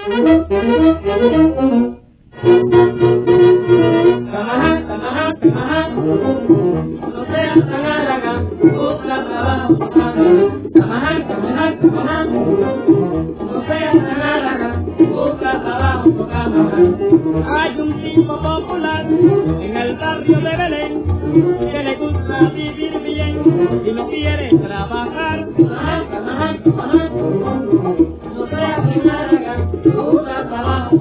Hay un tipo popular en el barrio de Belén que le gusta vivir bien y no quiere trabajar. No sea que nada, busca trabajo,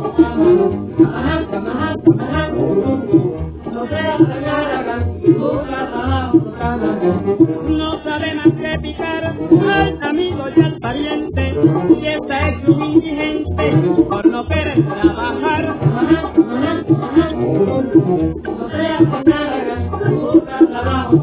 no sea que nada, busca trabajo. No sabe más que picar al amigo y al pariente, y esta es un indigente por no querer trabajar. No sea que nada, busca trabajo.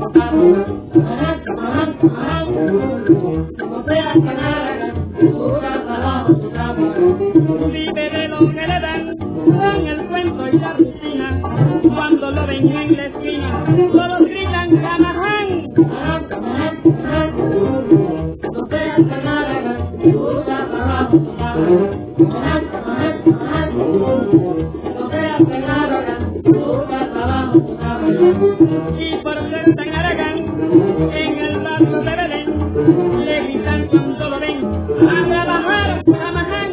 No sea que nada, busca trabajo. Vive de lo que le dan, con el cuento y la rutina. Cuando lo ven en la esquina, todos gritan Camaján. No sea que nada, busca trabajo. No sea que nada, busca trabajo. Y por ser tan aragán, en el barrio de Belén, le gritan cuando lo ven, a trabajar, Camaján.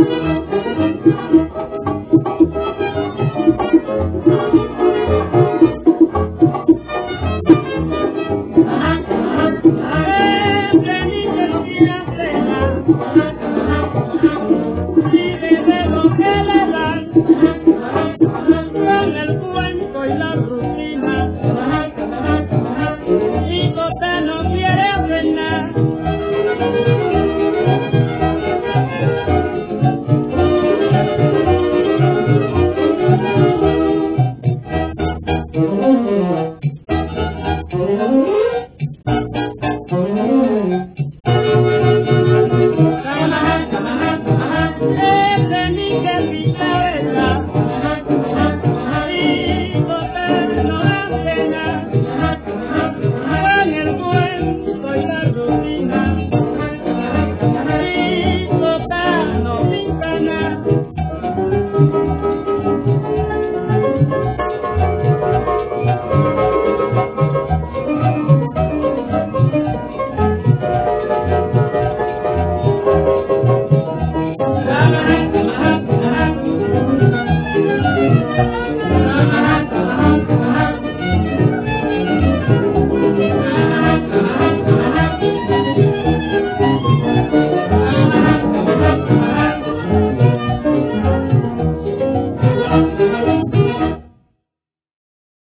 Vive de lo que le dan, con el cuento y la rutina, y José no quiere hacer nada.